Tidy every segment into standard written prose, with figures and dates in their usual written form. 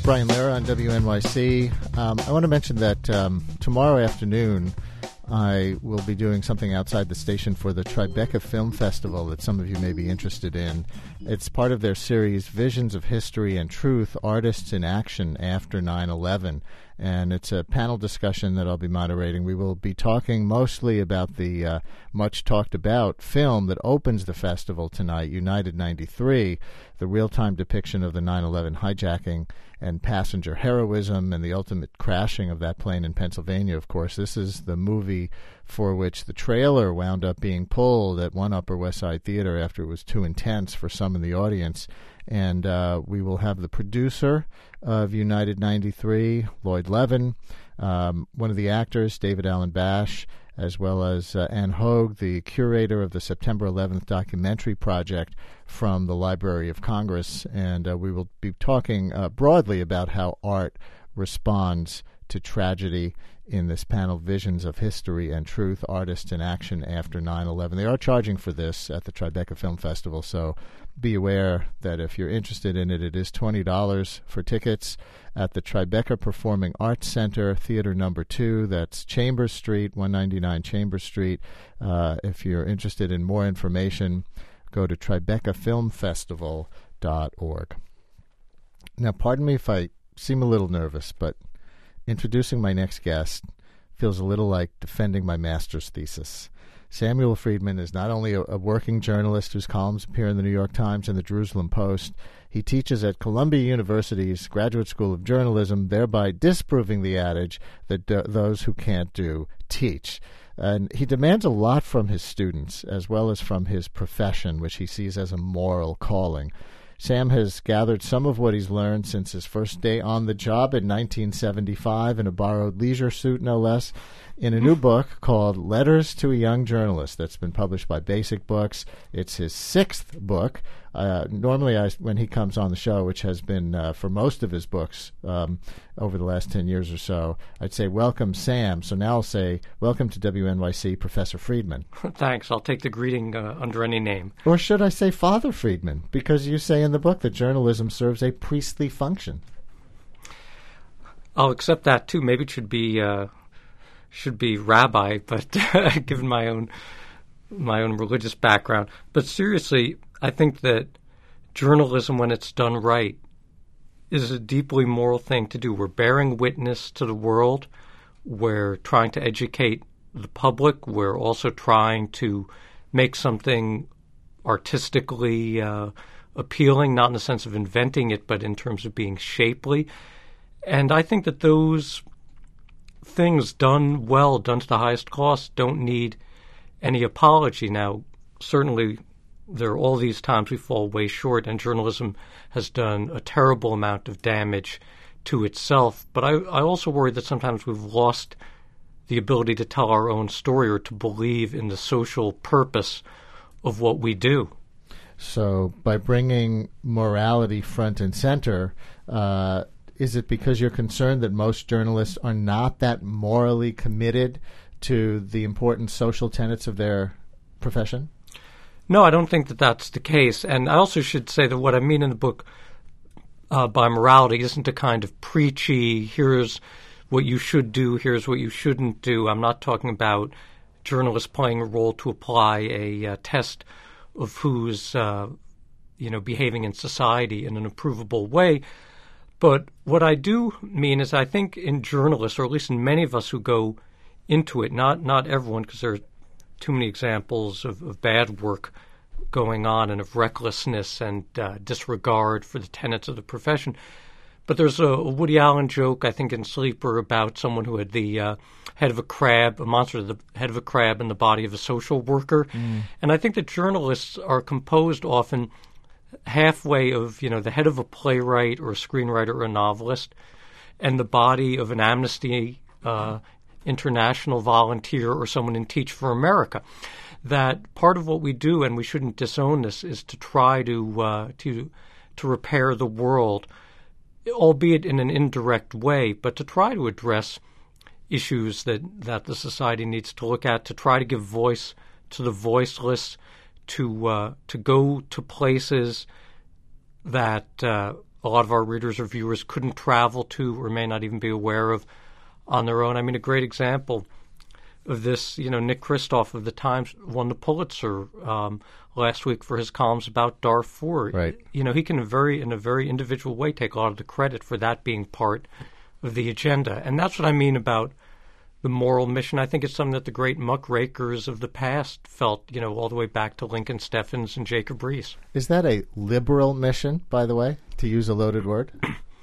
Brian Lehrer on WNYC. I want to mention that tomorrow afternoon I will be doing something outside the station for the Tribeca Film Festival that some of you may be interested in. It's part of their series Visions of History and Truth, Artists in Action After 9/11. And it's a panel discussion that I'll be moderating. We will be talking mostly about the much-talked-about film that opens the festival tonight, United 93, the real-time depiction of the 9/11 hijacking and passenger heroism and the ultimate crashing of that plane in Pennsylvania, of course. This is the movie for which the trailer wound up being pulled at one Upper West Side theater after it was too intense for some in the audience. And we will have the producer of United 93, Lloyd Levin, one of the actors, David Allen Bash, as well as Anne Hogue, the curator of the September 11th documentary project from the Library of Congress. And we will be talking broadly about how art responds to tragedy in this panel, Visions of History and Truth, Artists in Action After 9/11. They are charging for this at the Tribeca Film Festival, so be aware that if you're interested in it, it is $20 for tickets at the Tribeca Performing Arts Center, Theater Number 2. That's Chambers Street, 199 Chambers Street. If you're interested in more information, go to tribecafilmfestival.org. Now, pardon me if I seem a little nervous, but introducing my next guest feels a little like defending my master's thesis. Samuel Friedman is not only a working journalist whose columns appear in the New York Times and the Jerusalem Post, he teaches at Columbia University's Graduate School of Journalism, thereby disproving the adage that those who can't do, teach. And he demands a lot from his students, as well as from his profession, which he sees as a moral calling. Sam has gathered some of what he's learned since his first day on the job in 1975 in a borrowed leisure suit, no less, in a new book called Letters to a Young Journalist that's been published by Basic Books. It's his sixth book. Normally, when he comes on the show, which has been for most of his books over the last 10 years or so, I'd say, welcome, Sam. So now I'll say, welcome to WNYC, Professor Friedman. Thanks. I'll take the greeting under any name. Or should I say Father Friedman? Because you say in the book that journalism serves a priestly function. I'll accept that, too. Maybe it should be rabbi, but given my own religious background. But seriously, I think that journalism, when it's done right, is a deeply moral thing to do. We're bearing witness to the world. We're trying to educate the public. We're also trying to make something artistically appealing, not in the sense of inventing it, but in terms of being shapely. And I think that those things done well, done to the highest cost, don't need any apology. Now, certainly there are all these times we fall way short, and journalism has done a terrible amount of damage to itself. But I also worry that sometimes we've lost the ability to tell our own story or to believe in the social purpose of what we do. So by bringing morality front and center, is it because you're concerned that most journalists are not that morally committed to the important social tenets of their profession? No, I don't think that that's the case. And I also should say that what I mean in the book by morality isn't a kind of preachy, here's what you should do, here's what you shouldn't do. I'm not talking about journalists playing a role to apply a test of who's behaving in society in an approvable way. But what I do mean is I think in journalists, or at least in many of us who go into it, not everyone, because there are too many examples of bad work going on and of recklessness and disregard for the tenets of the profession. But there's a Woody Allen joke, I think, in Sleeper about someone who had the head of a crab, a monster, the head of a crab in the body of a social worker. And I think that journalists are composed often halfway of, the head of a playwright or a screenwriter or a novelist and the body of an Amnesty International volunteer or someone in Teach for America. That part of what we do, and we shouldn't disown this, is to try to repair the world, albeit in an indirect way, but to try to address issues that the society needs to look at, to try to give voice to the voiceless, to go to places that a lot of our readers or viewers couldn't travel to or may not even be aware of on their own. I mean, a great example of this, Nick Kristof of the Times won the Pulitzer last week for his columns about Darfur. Right. He can in a very individual way take a lot of the credit for that being part of the agenda. And that's what I mean about the moral mission. I think it's something that the great muckrakers of the past felt, all the way back to Lincoln Steffens and Jacob Riis. Is that a liberal mission, by the way, to use a loaded word?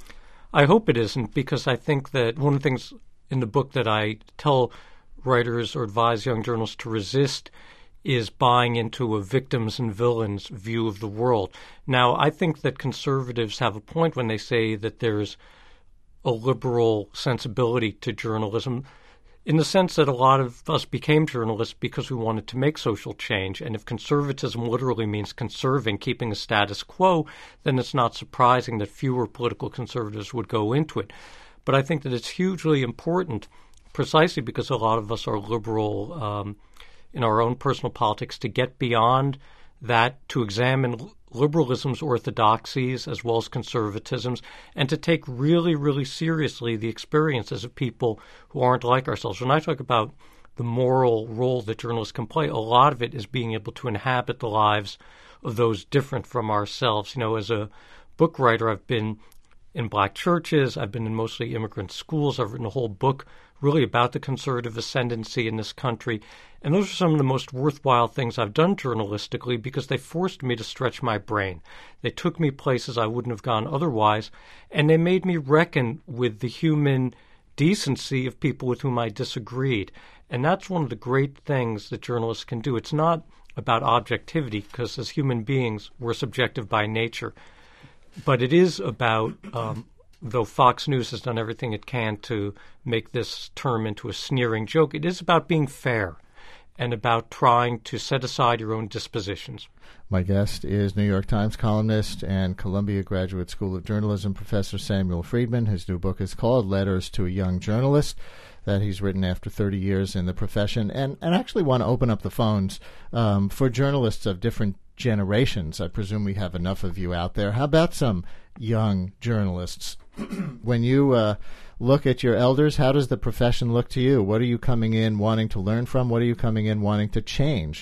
I hope it isn't, because I think that one of the things in the book that I tell writers or advise young journalists to resist is buying into a victims and villains view of the world. Now, I think that conservatives have a point when they say that there's a liberal sensibility to journalism, in the sense that a lot of us became journalists because we wanted to make social change. And if conservatism literally means conserving, keeping a status quo, then it's not surprising that fewer political conservatives would go into it. But I think that it's hugely important, precisely because a lot of us are liberal in our own personal politics, to get beyond that, to examine liberalism's orthodoxies as well as conservatisms, and to take really, really seriously the experiences of people who aren't like ourselves. When I talk about the moral role that journalists can play, a lot of it is being able to inhabit the lives of those different from ourselves. As a book writer, I've been in black churches, I've been in mostly immigrant schools, I've written a whole book really about the conservative ascendancy in this country. And those are some of the most worthwhile things I've done journalistically, because they forced me to stretch my brain. They took me places I wouldn't have gone otherwise, and they made me reckon with the human decency of people with whom I disagreed. And that's one of the great things that journalists can do. It's not about objectivity, because as human beings, we're subjective by nature. But it is about, though Fox News has done everything it can to make this term into a sneering joke, it is about being fair and about trying to set aside your own dispositions. My guest is New York Times columnist and Columbia Graduate School of Journalism professor Samuel Friedman. His new book is called Letters to a Young Journalist, that he's written after 30 years in the profession. And I actually want to open up the phones for journalists of different generations. I presume we have enough of you out there. How about some young journalists? When you look at your elders, how does the profession look to you? What are you coming in wanting to learn from? What are you coming in wanting to change?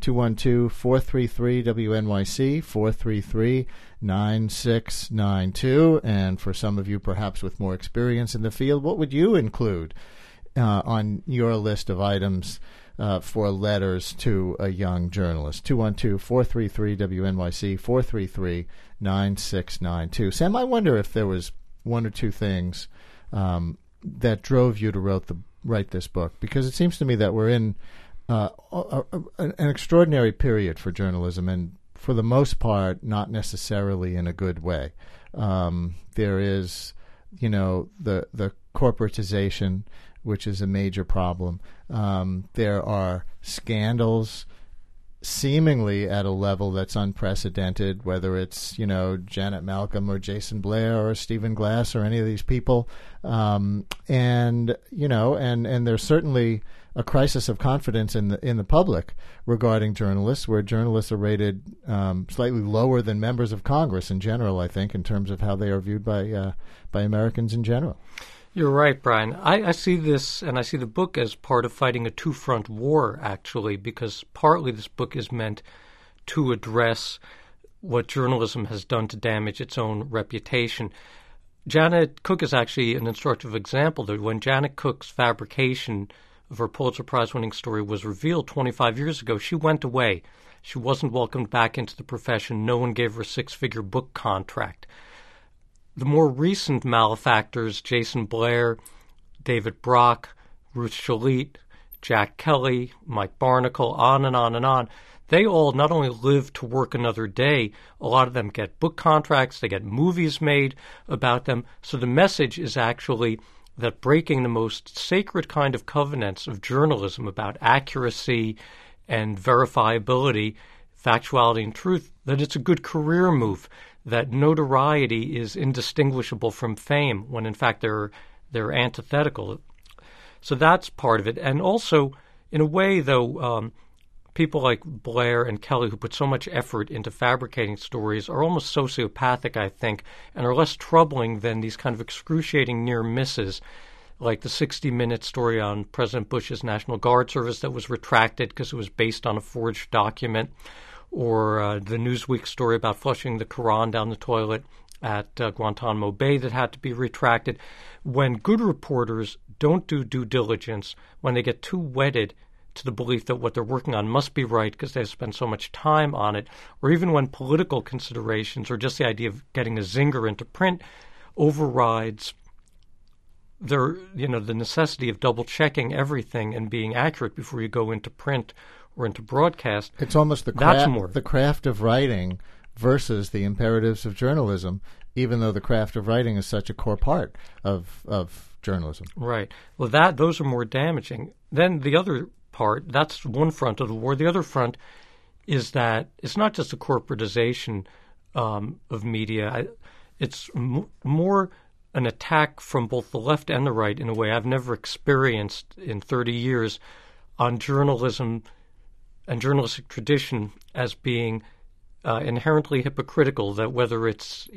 212-433-WNYC, 433-9692. And for some of you, perhaps with more experience in the field, what would you include on your list of items for letters to a young journalist? 212-433-WNYC, 433-9692. Sam, I wonder if there was one or two things that drove you to write this book, because it seems to me that we're in an extraordinary period for journalism, and for the most part, not necessarily in a good way. There is, the corporatization, which is a major problem. There are scandals seemingly at a level that's unprecedented, whether it's, Janet Malcolm or Jason Blair or Stephen Glass or any of these people. And there's certainly a crisis of confidence in the public regarding journalists, where journalists are rated slightly lower than members of Congress in general, I think, in terms of how they are viewed by Americans in general. You're right, Brian. I see this, and I see the book as part of fighting a two-front war, actually, because partly this book is meant to address what journalism has done to damage its own reputation. Janet Cook is actually an instructive example. That when Janet Cook's fabrication of her Pulitzer Prize-winning story was revealed 25 years ago, she went away. She wasn't welcomed back into the profession. No one gave her a six-figure book contract. The more recent malefactors, Jason Blair, David Brock, Ruth Shalit, Jack Kelly, Mike Barnacle, on and on and on, they all not only live to work another day, a lot of them get book contracts, they get movies made about them. So the message is actually that breaking the most sacred kind of covenants of journalism about accuracy and verifiability, factuality and truth, that it's a good career move, that notoriety is indistinguishable from fame, when in fact they're antithetical. So that's part of it. And also, in a way, though, people like Blair and Kelly, who put so much effort into fabricating stories, are almost sociopathic, I think, and are less troubling than these kind of excruciating near misses, like the 60-minute story on President Bush's National Guard service that was retracted because it was based on a forged document, or the Newsweek story about flushing the Quran down the toilet at Guantanamo Bay that had to be retracted. When good reporters don't do due diligence, when they get too wedded to the belief that what they're working on must be right because they've spent so much time on it, or even when political considerations or just the idea of getting a zinger into print overrides the necessity of double-checking everything and being accurate before you go into print or into broadcast. It's almost the craft of writing versus the imperatives of journalism, even though the craft of writing is such a core part of journalism. Right. Well, those are more damaging. Then the other part, that's one front of the war. The other front is that it's not just a corporatization of media. It's more an attack from both the left and the right in a way I've never experienced in 30 years on journalism and journalistic tradition as being inherently hypocritical, that whether it's,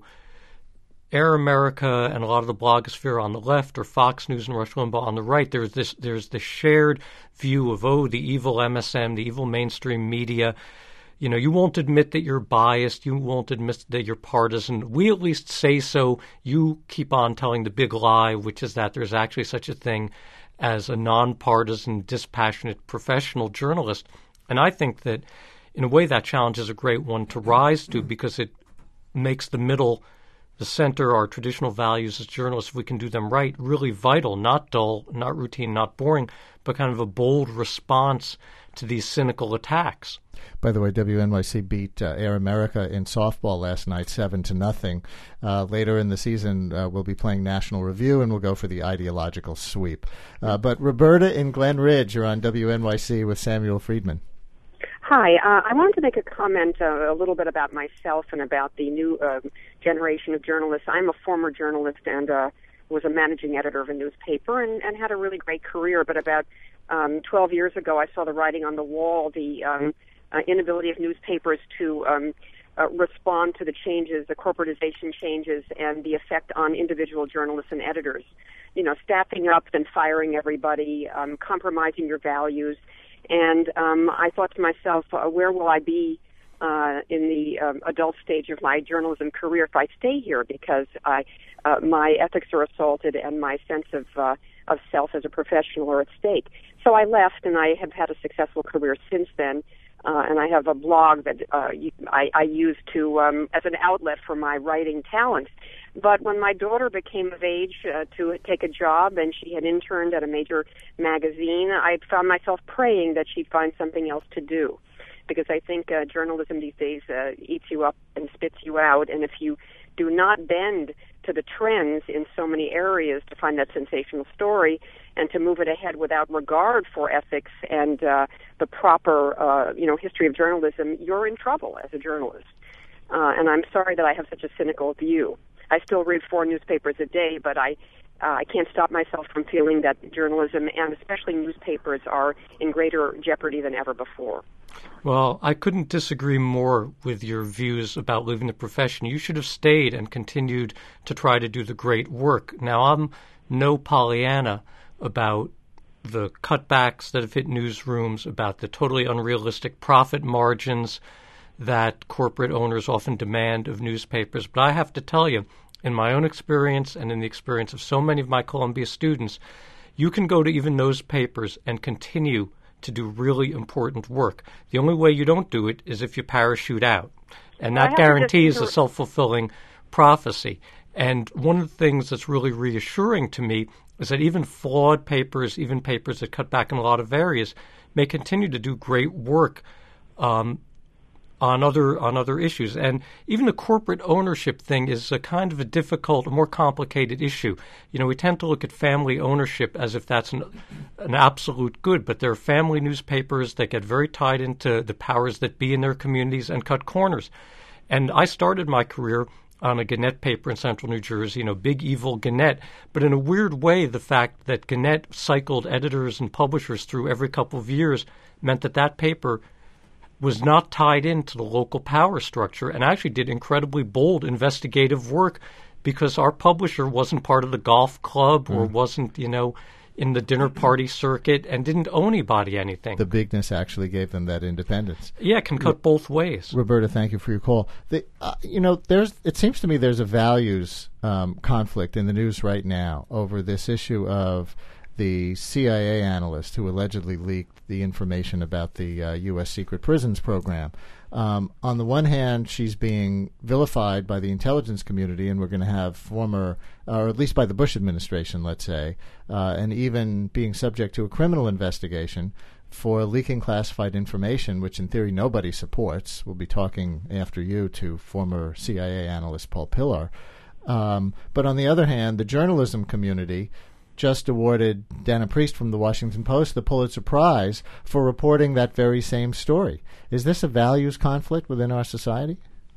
Air America and a lot of the blogosphere on the left or Fox News and Rush Limbaugh on the right, there's this shared view of, the evil MSM, the evil mainstream media. You won't admit that you're biased. You won't admit that you're partisan. We at least say so. You keep on telling the big lie, which is that there's actually such a thing as a nonpartisan, dispassionate professional journalist. And I think that, in a way, that challenge is a great one to rise to because it makes the middle, the center, our traditional values as journalists, if we can do them right, really vital, not dull, not routine, not boring, but kind of a bold response to these cynical attacks. By the way, WNYC beat Air America in softball last night, 7-0. Later in the season, we'll be playing National Review, and we'll go for the ideological sweep. But Roberta in Glen Ridge, you're on WNYC with Samuel Friedman. Hi. I wanted to make a comment a little bit about myself and about the new generation of journalists. I'm a former journalist and was a managing editor of a newspaper and had a really great career. But about 12 years ago, I saw the writing on the wall, the inability of newspapers to respond to the changes, the corporatization changes, and the effect on individual journalists and editors. Staffing up and firing everybody, compromising your values. And I thought to myself, where will I be in the adult stage of my journalism career if I stay here? Because my ethics are assaulted and my sense of self as a professional are at stake. So I left, and I have had a successful career since then. And I have a blog that I use to as an outlet for my writing talents. But when my daughter became of age to take a job, and she had interned at a major magazine, I found myself praying that she'd find something else to do. Because I think journalism these days eats you up and spits you out. And if you do not bend to the trends in so many areas to find that sensational story and to move it ahead without regard for ethics and the proper, history of journalism, you're in trouble as a journalist. And I'm sorry that I have such a cynical view. I still read 4 newspapers a day, but I can't stop myself from feeling that journalism and especially newspapers are in greater jeopardy than ever before. Well, I couldn't disagree more with your views about leaving the profession. You should have stayed and continued to try to do the great work. Now, I'm no Pollyanna about the cutbacks that have hit newsrooms, about the totally unrealistic profit margins that corporate owners often demand of newspapers. But I have to tell you, in my own experience and in the experience of so many of my Columbia students, you can go to even those papers and continue to do really important work. The only way you don't do it is if you parachute out. And that guarantees a self-fulfilling prophecy. And one of the things that's really reassuring to me is that even flawed papers, even papers that cut back in a lot of areas, may continue to do great work on other issues. And even the corporate ownership thing is a kind of a difficult, more complicated issue. We tend to look at family ownership as if that's an absolute good, but there are family newspapers that get very tied into the powers that be in their communities and cut corners. And I started my career on a Gannett paper in central New Jersey, big evil Gannett. But in a weird way, the fact that Gannett cycled editors and publishers through every couple of years meant that that paper was not tied into the local power structure and actually did incredibly bold investigative work because our publisher wasn't part of the golf club or wasn't, in the dinner party circuit and didn't owe anybody anything. The bigness actually gave them that independence. Yeah, it can cut both ways. Roberta, thank you for your call. It seems to me there's a values conflict in the news right now over this issue of the CIA analyst who allegedly leaked the information about the U.S. secret prisons program. On the one hand, she's being vilified by the intelligence community, and we're going to have former, or at least by the Bush administration, let's say, and even being subject to a criminal investigation for leaking classified information, which in theory nobody supports. We'll be talking after you to former CIA analyst Paul Pillar. But on the other hand, the journalism community just awarded Dana Priest from the Washington Post the Pulitzer Prize for reporting that very same story. Is this a values conflict within our society?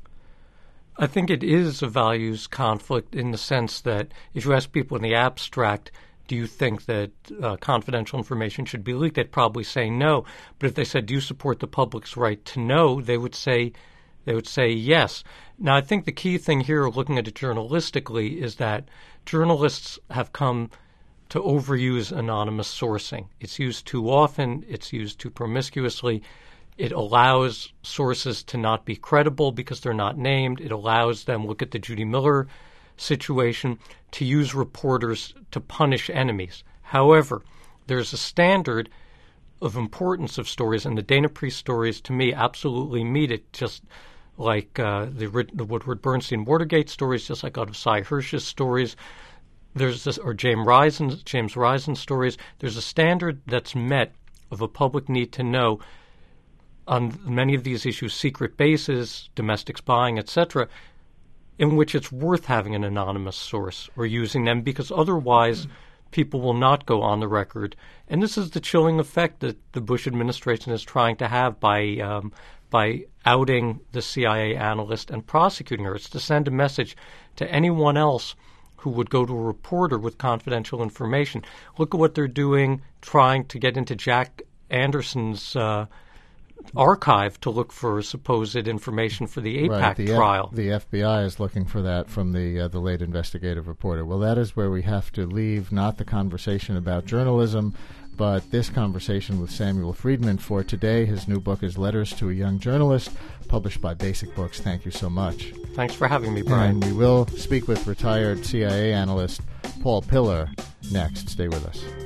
I think it is a values conflict in the sense that if you ask people in the abstract, do you think that confidential information should be leaked, they'd probably say no. But if they said, do you support the public's right to know, they would say yes. Now, I think the key thing here, looking at it journalistically, is that journalists have come to overuse anonymous sourcing. It's used too often. It's used too promiscuously. It allows sources to not be credible because they're not named. It allows them, look at the Judy Miller situation, to use reporters to punish enemies. However, there's a standard of importance of stories, and the Dana Priest stories, to me, absolutely meet it, just like the Woodward Bernstein Watergate stories, just like out of Cy Hirsch's stories. There's this, or James Risen stories. There's a standard that's met of a public need to know on many of these issues, secret bases, domestic spying, etc., in which it's worth having an anonymous source or using them because otherwise people will not go on the record. And this is the chilling effect that the Bush administration is trying to have by outing the CIA analyst and prosecuting her. It's to send a message to anyone else who would go to a reporter with confidential information. Look at what they're doing, trying to get into Jack Anderson's archive to look for supposed information for the AIPAC trial. The FBI is looking for that from the late investigative reporter. Well, that is where we have to leave not the conversation about journalism, but this conversation with Samuel Friedman for today. His new book is Letters to a Young Journalist, published by Basic Books. Thank you so much. Thanks for having me, Brian. And we will speak with retired CIA analyst Paul Pillar next. Stay with us.